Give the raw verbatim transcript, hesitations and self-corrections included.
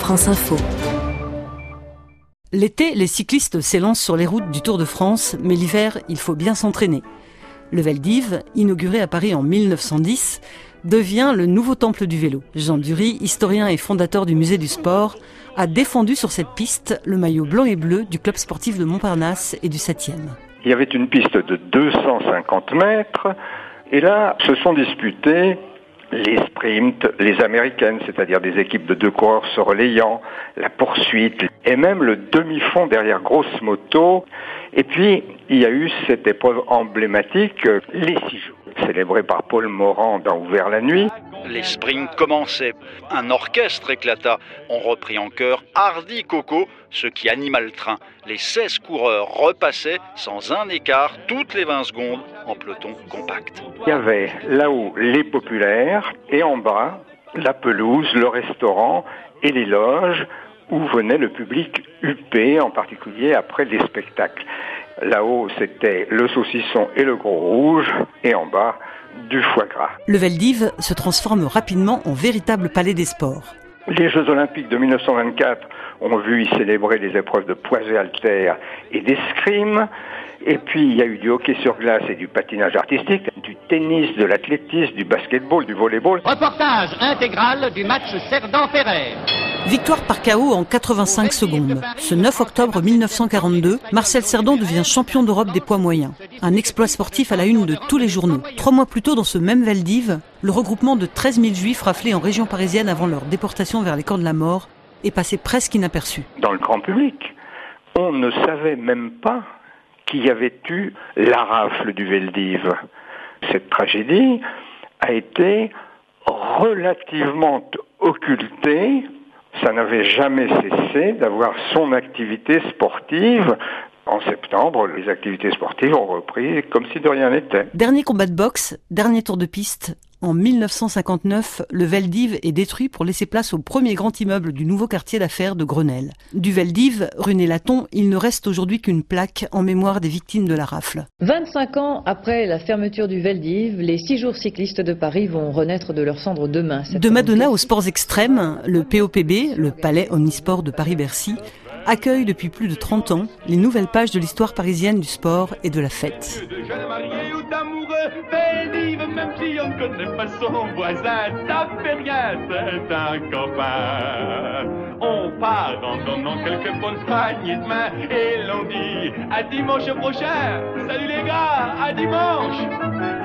France Info. L'été, les cyclistes s'élancent sur les routes du Tour de France, mais l'hiver, il faut bien s'entraîner. Le Vel-d'Hiv, inauguré à Paris en mille neuf cent dix, devient le nouveau temple du vélo. Jean Dury, historien et fondateur du musée du sport, a défendu sur cette piste le maillot blanc et bleu du club sportif de Montparnasse et du septième. Il y avait une piste de deux cent cinquante mètres, et là se sont disputés les sprints, les américaines, c'est-à-dire des équipes de deux coureurs se relayant, la poursuite, et même le demi-fond derrière grosse moto. Et puis, il y a eu cette épreuve emblématique, les six jours, célébrée par Paul Morand dans Ouvert la nuit. Les sprints commençaient. Un orchestre éclata. On reprit en chœur Hardy Coco, ce qui anima le train. Les seize coureurs repassaient sans un écart toutes les vingt secondes en peloton compact. Il y avait là-haut les populaires et en bas la pelouse, le restaurant et les loges où venait le public huppé, en particulier après les spectacles. Là-haut, c'était le saucisson et le gros rouge, et en bas, du foie gras. Le Vel-d'Hiv se transforme rapidement en véritable palais des sports. Les Jeux Olympiques de mille neuf cent vingt-quatre ont vu y célébrer les épreuves de poids et haltères et d'escrime. Et puis, il y a eu du hockey sur glace et du patinage artistique, du tennis, de l'athlétisme, du basketball, du volleyball. Reportage intégral du match Cerdan-Ferrer. Victoire par K O en quatre-vingt-cinq secondes. Ce neuf octobre mille neuf cent quarante-deux, Marcel Cerdan devient champion d'Europe des poids moyens. Un exploit sportif à la une de tous les journaux. Trois mois plus tôt, dans ce même Vel-d'Hiv, le regroupement de treize mille juifs raflés en région parisienne avant leur déportation vers les camps de la mort est passé presque inaperçu. Dans le grand public, on ne savait même pas qu'il y avait eu la rafle du Vel-d'Hiv. Cette tragédie a été relativement occultée. Ça n'avait jamais cessé d'avoir son activité sportive. En septembre, les activités sportives ont repris comme si de rien n'était. Dernier combat de boxe, dernier tour de piste. En mille neuf cent cinquante-neuf, le Vel-d'Hiv est détruit pour laisser place au premier grand immeuble du nouveau quartier d'affaires de Grenelle. Du Vel-d'Hiv, rue Nélaton, il ne reste aujourd'hui qu'une plaque en mémoire des victimes de la rafle. vingt-cinq ans après la fermeture du Vel-d'Hiv, les six jours cyclistes de Paris vont renaître de leurs cendres demain. De Madonna aux sports extrêmes, le P O P B, le Palais Omnisport de Paris-Bercy, accueille depuis plus de trente ans les nouvelles pages de l'histoire parisienne du sport et de la fête. Même si on ne connaît pas son voisin, ça fait rien, c'est un copain. On part en donnant quelques bonnes poignées de main et l'on dit à dimanche prochain. Salut les gars, à dimanche.